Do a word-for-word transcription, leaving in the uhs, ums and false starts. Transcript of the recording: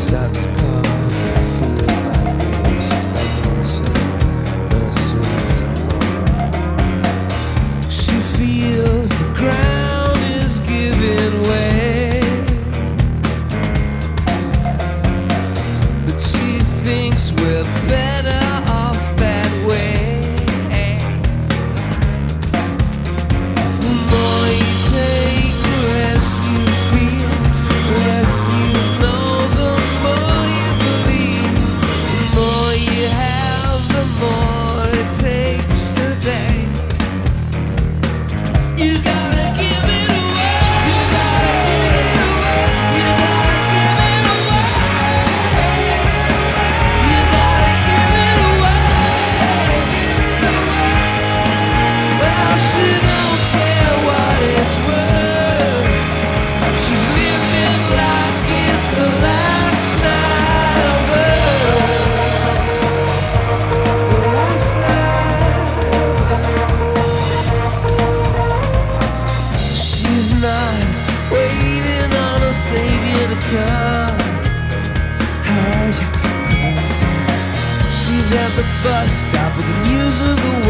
starts calls, it feels like rain. She's begging to share her sweet symphony. She feels the ground is giving way, but she thinks we're better off that way. The more you take, the less you feel, the less you know, the more you believe. The more you have, the more it takes today. You gotta give it away. You gotta give it away. You gotta give it away. You gotta give it away. Well, she don't care what it's worth. She's living like it's the last night of her. The last night. She's not waiting on a savior to come. As you can see, she's at the bus stop with the news of the